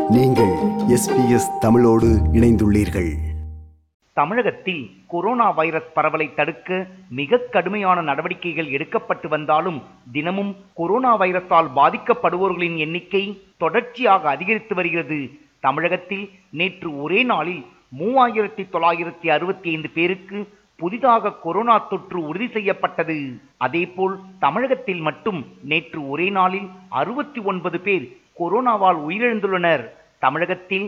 நீங்கள் SBS தமிழோடு இணைந்துள்ளீர்கள். தமிழகத்தில் கொரோனா வைரஸ் பரவலை தடுக்க மிக கடுமையான நடவடிக்கைகள் எடுக்கப்பட்டு வந்தாலும் தினமும் கொரோனா வைரஸால் பாதிக்கப்படுவோர்களின் எண்ணிக்கை தொடர்ச்சியாக அதிகரித்து வருகிறது. தமிழகத்தில் நேற்று ஒரே நாளில் 3965 பேருக்கு புதிதாக கொரோனா தொற்று உறுதி செய்யப்பட்டது. அதேபோல் தமிழகத்தில் மட்டும் நேற்று ஒரே நாளில் 69 பேர் கொரோனாவால் உயிரிழந்துள்ளனர். தமிழகத்தில்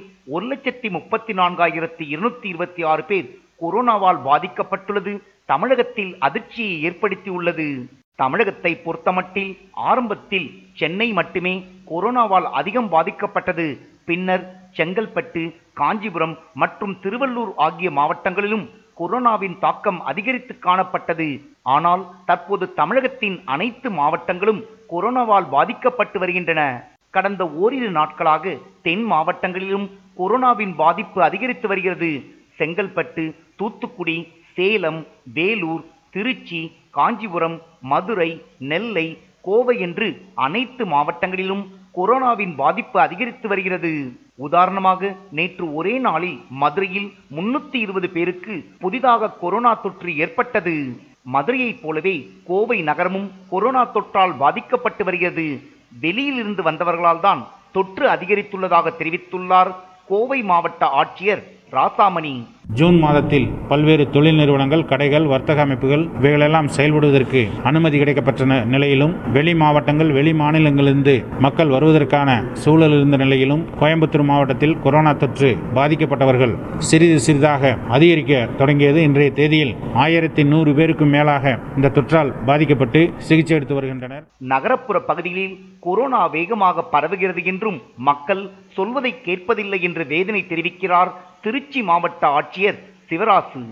1,34,226 பேர் கொரோனாவால் பாதிக்கப்பட்டுள்ளது தமிழகத்தில் அதிர்ச்சியை ஏற்படுத்தியுள்ளது. தமிழகத்தை பொறுத்தமட்டில் ஆரம்பத்தில் சென்னை மட்டுமே கொரோனாவால் அதிகம் பாதிக்கப்பட்டது. பின்னர் செங்கல்பட்டு, காஞ்சிபுரம் மற்றும் திருவள்ளூர் ஆகிய மாவட்டங்களிலும் கொரோனாவின் தாக்கம் அதிகரித்து காணப்பட்டது. ஆனால் தற்போது தமிழகத்தின் அனைத்து மாவட்டங்களும் கொரோனாவால் பாதிக்கப்பட்டு வருகின்றன. கடந்த ஓரிரு நாட்களாக தென் மாவட்டங்களிலும் கொரோனாவின் பாதிப்பு அதிகரித்து வருகிறது. செங்கல்பட்டு, தூத்துக்குடி, சேலம், வேலூர், திருச்சி, காஞ்சிபுரம், மதுரை, நெல்லை, கோவை என்று அனைத்து மாவட்டங்களிலும் கொரோனாவின் பாதிப்பு அதிகரித்து வருகிறது. உதாரணமாக நேற்று ஒரே நாளில் மதுரையில் 320 பேருக்கு புதிதாக கொரோனா தொற்று ஏற்பட்டது. மதுரையைப் போலவே கோவை நகரமும் கொரோனா தொற்றால் பாதிக்கப்பட்டு வருகிறது. வெளியில் இருந்து வந்தவர்களால் தான் தொற்று அதிகரித்துள்ளதாக தெரிவித்துள்ளார் கோவை மாவட்ட ஆட்சியர் ராசாமணி. ஜூன் மாதத்தில் பல்வேறு தொழில் நிறுவனங்கள், கடைகள், வர்த்தக அமைப்புகள் இவைகளெல்லாம் செயல்படுவதற்கு அனுமதி கிடைக்கப்பட்ட நிலையிலும் வெளி மாவட்டங்கள், வெளி மாநிலங்களிலிருந்து மக்கள் வருவதற்கான சூழல் இருந்த நிலையிலும் கோயம்புத்தூர் மாவட்டத்தில் கொரோனா தொற்று பாதிக்கப்பட்டவர்கள் சிறிது சிறிதாக அதிகரிக்க தொடங்கியது. இன்றைய தேதியில் 1100 பேருக்கும் மேலாக இந்த தொற்றால் பாதிக்கப்பட்டு சிகிச்சை எடுத்து வருகின்றனர். நகரப்புற பகுதிகளில் கொரோனா வேகமாக பரவுகிறது என்றும் மக்கள் சொல்வதை கேட்பதில்லை என்று வேதனை தெரிவிக்கிறார் திருச்சி மாவட்ட ஆட்சியர் சிவராசு.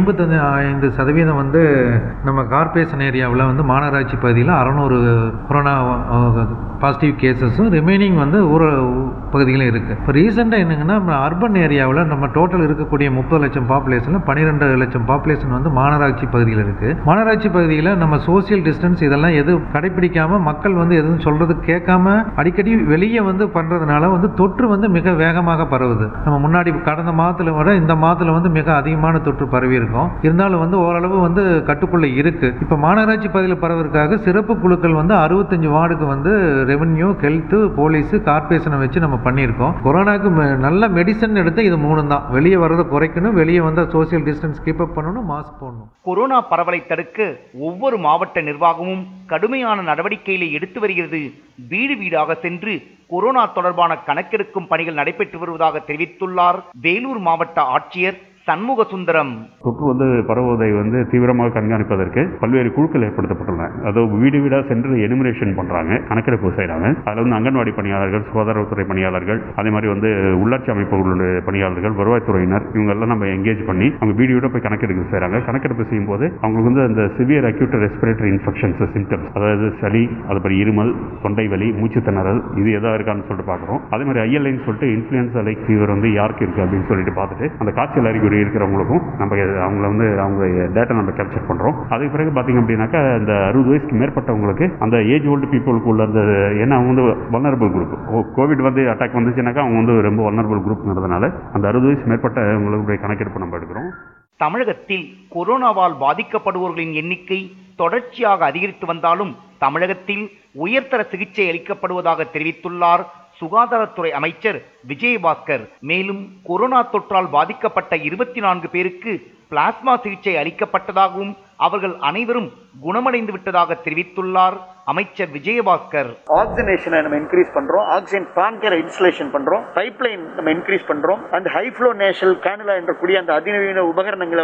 55% நம்ம கார்பரேஷன் ஏரியாவில் மாநகராட்சி பகுதியில் 600 கொரோனா பாசிட்டிவ் கேசஸும் ரிமைனிங் ஊர பகுதிகளும் இருக்குது. இப்போ ரீசெண்டாக என்னங்கன்னா அர்பன் ஏரியாவில் நம்ம டோட்டல் இருக்கக்கூடிய 30 லட்சம் பாப்புலேஷனில் 12 லட்சம் பாப்புலேஷன் மாநகராட்சி பகுதியில் இருக்குது. மாநகராட்சி பகுதியில் நம்ம சோசியல் டிஸ்டன்ஸ் இதெல்லாம் எதுவும் கடைபிடிக்காமல் மக்கள் எதுவும் சொல்கிறது கேட்காம அடிக்கடி வெளியே பண்ணுறதுனால தொற்று மிக வேகமாக பரவுது. நம்ம முன்னாடி கடந்த மாதத்தில் விட இந்த மாதத்தில் மிக அதிகமான தொற்று பரவி இருக்கும். இருந்தாலும் ஓரளவு கட்டுக்குள்ள இருக்கு. இப்ப மாநகராட்சி பகுதியில் பரவதற்காக சிறப்பு குழுக்கள் 65 வார்டுக்கு ரெவென்யூ, ஹெல்த், போலீஸ், கார்பரேஷனை வச்சு நம்ம பண்ணியிருக்கோம். கொரோனாக்கு நல்ல மெடிசன் எடுத்து இது 3 தான். வெளியே வர்றதை குறைக்கணும், வெளியே சோசியல் டிஸ்டன்ஸ் கீப் அப் பண்ணணும், மாஸ்க் போடணும். கொரோனா பரவலை தடுக்க ஒவ்வொரு மாவட்ட நிர்வாகமும் கடுமையான நடவடிக்கைகளை எடுத்து வருகிறது. வீடு வீடாக சென்று கொரோனா தொடர்பான கணக்கெடுக்கும் பணிகள் நடைபெற்று வருவதாக தெரிவித்துள்ளார் வேலூர் மாவட்ட ஆட்சியர் சண்முக சுந்தரம். தொற்று பரவுவதை தீவிரமாக கண்காணிப்பதற்கு பல்வேறு குழுக்கள் ஏற்படுத்தப்பட்டுள்ளன. அதாவது வீடு வீடாக சென்று எனுமரேஷன் பண்றாங்க, கணக்கெடுப்பு செய்யறாங்க. அதில் அங்கன்வாடி பணியாளர்கள், சுகாதாரத்துறை பணியாளர்கள், அதே மாதிரி உள்ளாட்சி அமைப்புகளுடைய பணியாளர்கள், வருவாய்த்துறையினர், இவங்க எல்லாம் நம்ம எங்கேஜ் பண்ணி அவங்க வீடு வீடாக போய் கணக்கெடுப்பு செய்யறாங்க. கணக்கெடுப்பு செய்யும் போது அவங்களுக்கு அந்த severe acute respiratory infections symptoms, அதாவது சளி, அதுபடி இருமல், தொண்டை வலி, மூச்சு திணறல், இது எதா இருக்கான்னு சொல்லிட்டு பார்க்குறோம். அதே மாதிரி ILIன்னு சொல்லிட்டு இன்ஃப்ளூயன்ஸா லைக் ஃபீவர் யாருக்கு இருக்கு அப்படின்னு சொல்லிட்டு பார்த்துட்டு அந்த காய்ச்சல் அறிகுறி இருக்கிறவங்களுக்கும் நம்ம அவங்க டேட்டா நம்ம கேப்சர் பண்றோம். அதுக்கு பிறகு பாத்தீங்க அப்படின்னாக்கா இந்த 60 வயசுக்கு மேற்பட்டவங்களுக்கு அந்த ஏஜ் ஓல்டு பீப்புளுக்கு உள்ள அந்த ஏன்னா அவங்க வல்னரபிள் குரூப், கோவிட் அட்டாக் வந்துச்சுனாக்கா அவங்க ரொம்ப வல்னரபிள் குரூப்ங்கிறதுனால அந்த 60 வயசு மேற்பட்டவங்களுடைய கணக்கெடுப்பு நம்ம எடுக்கிறோம். தமிழகத்தில் கொரோனாவால் பாதிக்கப்படுவோர்களின் எண்ணிக்கை தொடர்ச்சியாக அதிகரித்து வந்தாலும் தமிழகத்தில் உயர்தர சிகிச்சை அளிக்கப்படுவதாக தெரிவித்துள்ளார் சுகாதாரத்துறை அமைச்சர் விஜயபாஸ்கர். மேலும் கொரோனா தொற்றால் பாதிக்கப்பட்ட 24 பேருக்கு பிளாஸ்மா சிகிச்சை அளிக்கப்பட்டதாகவும் அவர்கள் அனைவரும் குணமடைந்து விட்டதாக தெரிவித்துள்ளார் அமைச்சர் விஜயபாஸ்கர். ஆக்சிஜனேஷனை நம்ம இன்க்ரீஸ் பண்றோம், ஆக்சிஜன் டேங்கரை இன்ஸ்டலேஷன் பண்றோம், பைப்லைன் நம்ம இன்க்ரீஸ் பண்றோம். அந்த ஹை ஃப்ளோ நேஷனல் கேனுலா என்ற கூடிய அந்த அதிநவீன உபகரணங்களை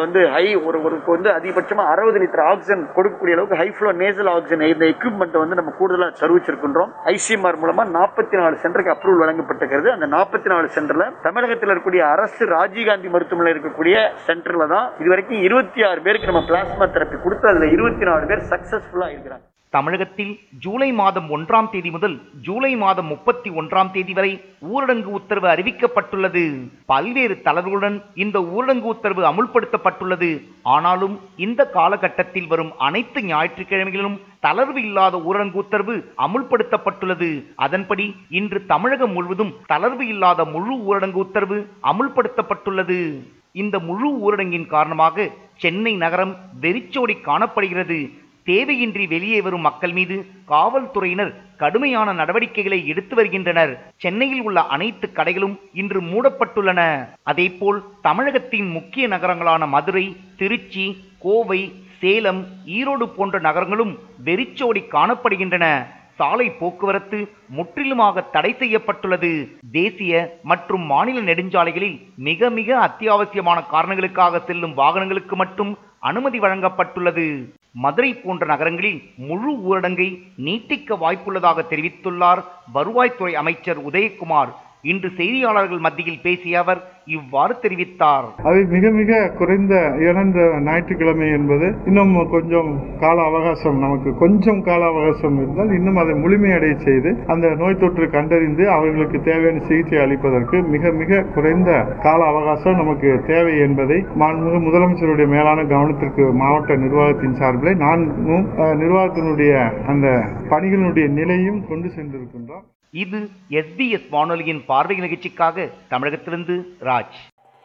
ஒரு அதிகபட்சமா 60 லிட்டர் ஆக்சிஜன் கொடுக்கக்கூடிய அளவுக்கு ஹை ஃப்ளோ நேசல் ஆக்சிஜன் இந்த எக்யூப்மெண்ட் நம்ம கூடுதலாக சர்வீச்சிருக்கின்றோம். ICMR மூலமா 44 சென்டருக்கு அப்ரூவல் வழங்கப்பட்டிருக்கிறது. அந்த 44 சென்டர்ல தமிழகத்தில் இருக்கக்கூடிய அரசு ராஜீவ்காந்தி மருத்துவமனையில் இருக்கக்கூடிய சென்டர்ல தான் இதுவரைக்கும் 26 பேருக்கு நம்ம பிளாஸ்மா தெரப்பி கொடுத்து அதுல 24 பேர் சக்சஸ்ஃபுல்லா இருக்கிறாங்க. தமிழகத்தில் ஜூலை மாதம் 1ஆம் தேதி முதல் ஜூலை மாதம் 31ஆம் தேதி வரை ஊரடங்கு உத்தரவு அறிவிக்கப்பட்டுள்ளது. பல்வேறு தளர்வுடன் இந்த ஊரடங்கு உத்தரவு அமுல்படுத்தப்பட்டுள்ளது. ஆனாலும் இந்த காலகட்டத்தில் வரும் அனைத்து ஞாயிற்றுக்கிழமைகளிலும் தளர்வு இல்லாத ஊரடங்கு உத்தரவு அமுல்படுத்தப்பட்டுள்ளது. அதன்படி இன்று தமிழகம் முழுவதும் தளர்வு இல்லாத முழு ஊரடங்கு உத்தரவு அமுல்படுத்தப்பட்டுள்ளது. இந்த முழு ஊரடங்கின் காரணமாக சென்னை நகரம் வெறிச்சோடி காணப்படுகிறது. தேவையின்றி வெளியே வரும் மக்கள் மீது காவல்துறையினர் கடுமையான நடவடிக்கைகளை எடுத்து வருகின்றனர். சென்னையில் உள்ள அனைத்து கடைகளும் இன்று மூடப்பட்டுள்ளன. அதேபோல் தமிழகத்தின் முக்கிய நகரங்களான மதுரை, திருச்சி, கோவை, சேலம், ஈரோடு போன்ற நகரங்களும் வெறிச்சோடி காணப்படுகின்றன. சாலை போக்குவரத்து முற்றிலுமாக தடை செய்யப்பட்டுள்ளது. தேசிய மற்றும் மாநில நெடுஞ்சாலைகளில் மிக மிக அத்தியாவசியமான காரணங்களுக்காக செல்லும் வாகனங்களுக்கு மட்டும் அனுமதி வழங்கப்பட்டுள்ளது. மதுரை போன்ற நகரங்களில் முழு ஊரடங்கை நீட்டிக்க வாய்ப்புள்ளதாக தெரிவித்துள்ளார் வருவாய்த்துறை அமைச்சர் உதயகுமார். இன்று செய்தியாளர்கள் மத்தியில் பேசிய அவர் இவ்வாறு தெரிவித்தார். அது மிக மிக குறைந்த இறந்த ஞாயிற்றுக்கிழமை என்பது இன்னும் கொஞ்சம் கால அவகாசம், நமக்கு கொஞ்சம் கால அவகாசம் இருந்தால் இன்னும் அதை முழுமையடைய செய்து அந்த நோய் தொற்று கண்டறிந்து அவர்களுக்கு தேவையான சிகிச்சை அளிப்பதற்கு மிக மிக குறைந்த கால அவகாசம் நமக்கு தேவை என்பதை மாண்புமிகு முதலமைச்சருடைய மேலான கவனத்திற்கு மாவட்ட நிர்வாகத்தின் சார்பில் நானும் நிர்வாகத்தினுடைய அந்த பணிகளுடைய நிலையும் கொண்டு சென்றிருக்கின்றோம். இது SBS வானொலியின் பார்வை நிகழ்ச்சிக்காக தமிழகத்திலிருந்து ராஜ்.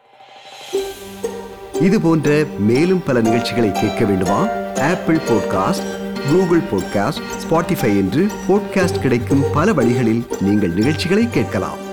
இது போன்ற மேலும் பல நிகழ்ச்சிகளை கேட்க வேண்டுமா? Apple podcast, Google podcast, Spotify என்று பாட்காஸ்ட் கிடைக்கும் பல வழிகளில் நீங்கள் நிகழ்ச்சிகளை கேட்கலாம்.